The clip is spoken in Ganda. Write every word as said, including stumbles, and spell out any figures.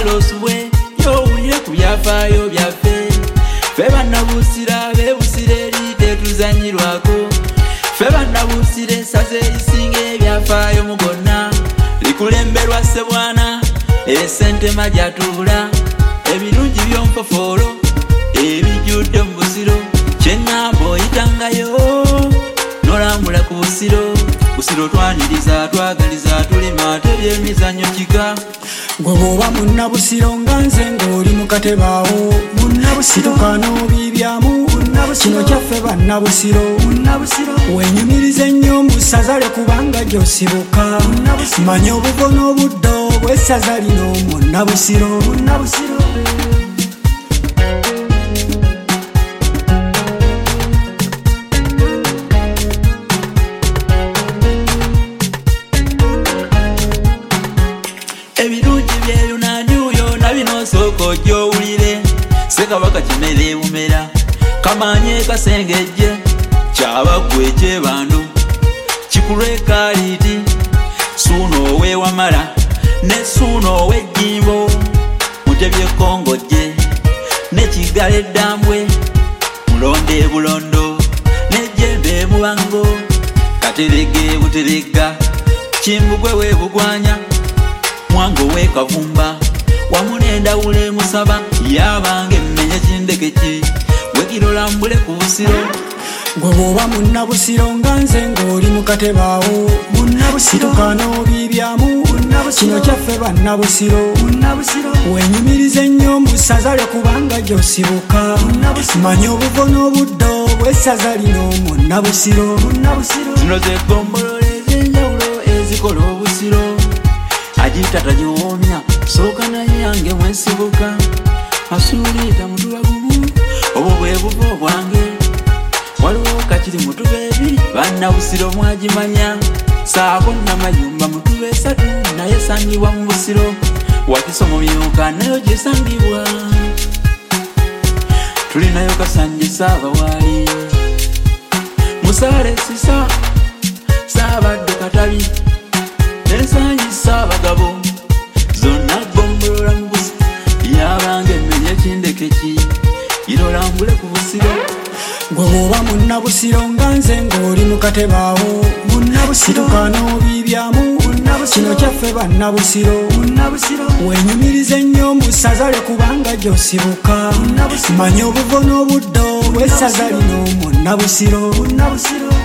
Carlos we yo uye kubyafaayo byaffe ffe bannabusira bebusire lite tuzanyirwako ffe bannabusire saze erisinga ebyafaayo mugonna likulemberwa Ssebwana esente majatula ebirungi by'onfofoolo ebijjudde mu busiro kyengamba oyitangayo nolambula ku busiro busiro twaniriza twagaliza tulima tebyemizanyo kiga gwe bw'oba munnabusiro nga nze ng'oli mu katebaawo munnabusirokano bibyamu kino kyaffe bannabusiro wenyumiriza ennyo mbusaza lekubanga gy'osibuka manya obuvo n'obuddo bw'essaza lino munnabusiro ebirungi byeyunanyuyo nabino sooka ojja owulire Ssekabaka kimere bumera kamanye kasengejje kyabagwe ekyebandu kikulweka liiti suuno ow'ewamala ne suuno ow'ejjimbo mutebye kongojje ne kigala eddambwe mulonde bulondo n'ejjembe mubango katerege buterega kimbugwe webugwanya mwango we kavumba wamunenda ule musaba yabange mmenye kindekeki wekirola mbule ku busiro gwe bw'oba munnabusiro nga nze ng'oli mu katebaawo munnabusirokano bibyamu kino kyaffe bannabusiro wenyumiriza ennyo mbusaza lekubanga gy'osibuka manya obuvo n'obuddo bw'essaza lino munnabusiro zino ze ggombolola ez'enjawulo ezikola obusiro ajita tajiwomya soka naye yange mwensibuka asuulita mutuba gumu obwo bwe buvo bwange waliwo kakiri mutuba ebiri bannabusiro mwagimanya saako namayumba mutuba esatu naye esangibwa mu busiro wakiso mu myuka nayo gyesangibwa tulinayo Kasanje Saabawaali Musaale Sisa Saabadde Katabi Ensanyi Saabagabo zonna ggombolola mu busi yabange mmenye kindekeki irolambule ku busiro gwe bw'oba munnabusiro nga nze ng'oli mu katebaawo munnabusirokano bibyamu kino kyaffe bannabusiro wenyumiriza ennyo mbusaza lekubanga gy'osibuka manya obuvo n'obuddo bw'essaza lino munnabusiro